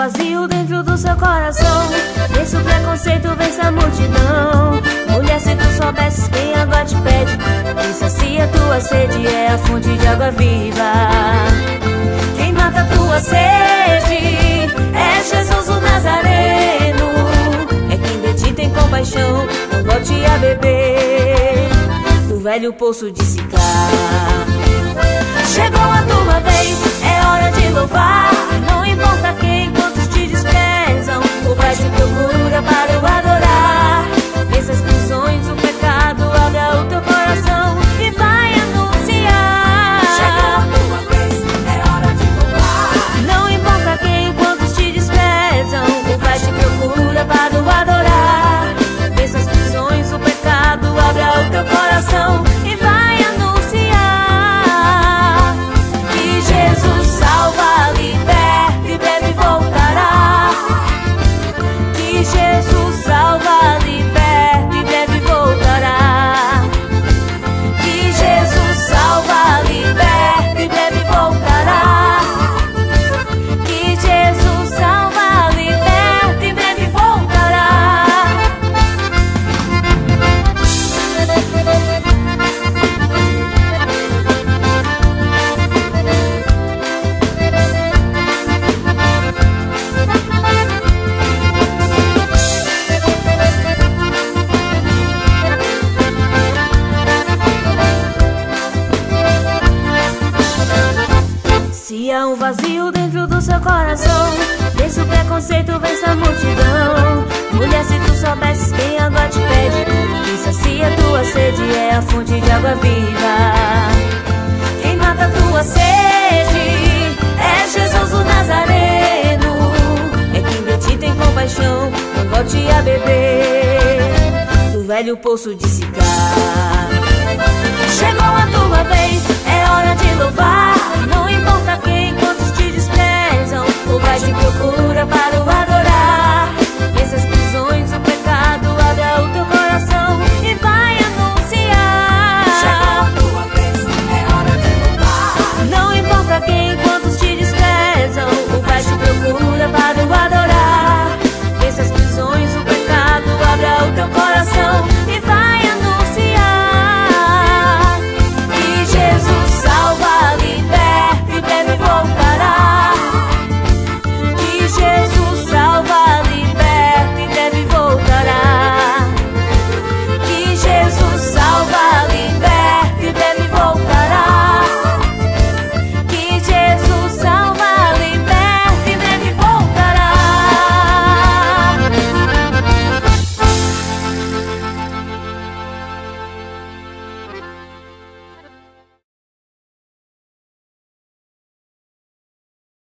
vazio dentro do seu coração, vence o preconceito, vence a multidão. Mulher, se tu soubesses quem agora te pede, quem sacia tua sede é a fonte de água viva. Quem mata tua sede é Jesus o Nazareno, é quem de ti tem compaixão, não volte a beber do velho poço de Sicar. Chegou a tua vez, é hora de louvar. Não importa quem, quantos te desprezam, o Pai te procura para o adorar. Vence as prisões, o pecado, abra o teu coração e vai anunciar. Chegou a tua vez, é hora de louvar. Não importa quem, quantos te desprezam, o Pai te procura para o adorar. Vence as prisões, o pecado, abra o teu coração e vai anunciar. Jesus salva, liberta e breve voltará. Que Jesus salva, liberta e breve voltará. Que Jesus salva, liberta e breve voltará. Que Jesus salva, liberta e breve voltará. Se há um vazio dentro do seu coração, vence o preconceito, vence a multidão. Mulher, se tu soubesses quem agora te pede, quem sacia tua sede é a fonte de água viva. Quem mata tua sede é Jesus o Nazareno, é quem de ti tem compaixão, não volte a beber do velho poço de Sicar. Chegou a tua vez, é hora de louvar. Não importa quem, quantos te desprezam, o Pai te procura para o adorar.